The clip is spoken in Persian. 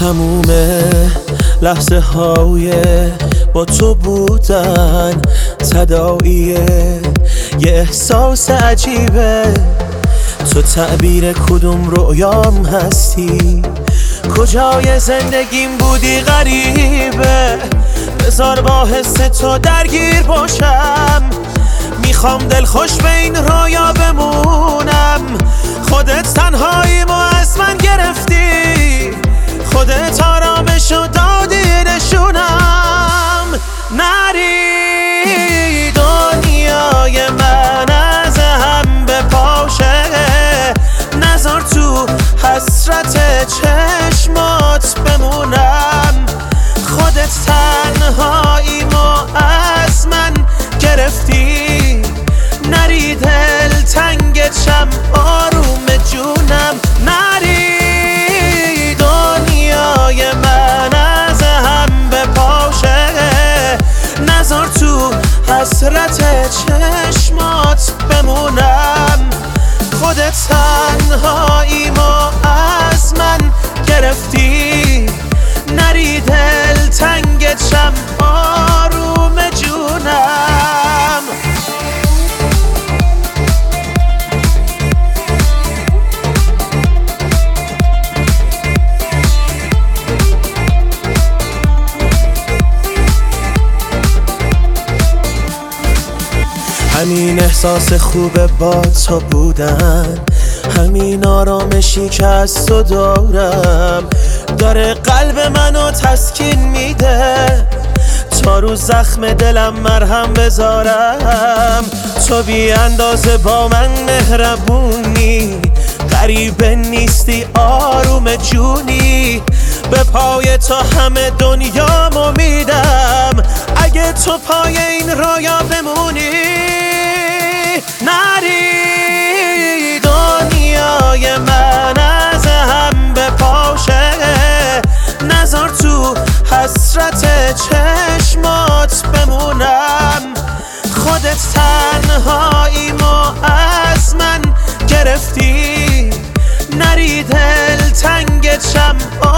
تموم لحظه های با تو بودن تداعیه، یه احساس عجیبه. تو تعبیر کدوم رویام هستی، کجای زندگیم بودی غریبه. بذار با حس تو درگیر باشم، میخوام دلخوش به این رویا بمونم. خودت تنهاییمو از من گرفتی، خودت آرامشو دادی نشونم. نری دنیای من از هم بپاشه، نذار تو حسرت چشمات بمونم. خودت تنهاییمو از من گرفتی، نری دل تنگت آروم جونم. نری دنیای من از هم بپاشه، نذار تو حسرت چشمات بمونم. خودت تنهاییمو از من گرفتی، نری دل تنگت آروم جونم. همین احساس خوبه با تو بودن، همین آرامشی که از تو دارم، داره قلب منو تسکین میده. تا رو زخم دلم مرهم بذارم، تو بی اندازه با من مهربونی. غریبه نیستی آروم جونی، به پای تو همه دنیامو میدم. اگه تو پای این رویا بمونی، نری دنیای من از هم بپاشه، نذار تو حسرت چشمات بمونم. خودت تنهاییمو از من گرفتی، نری دل تنگت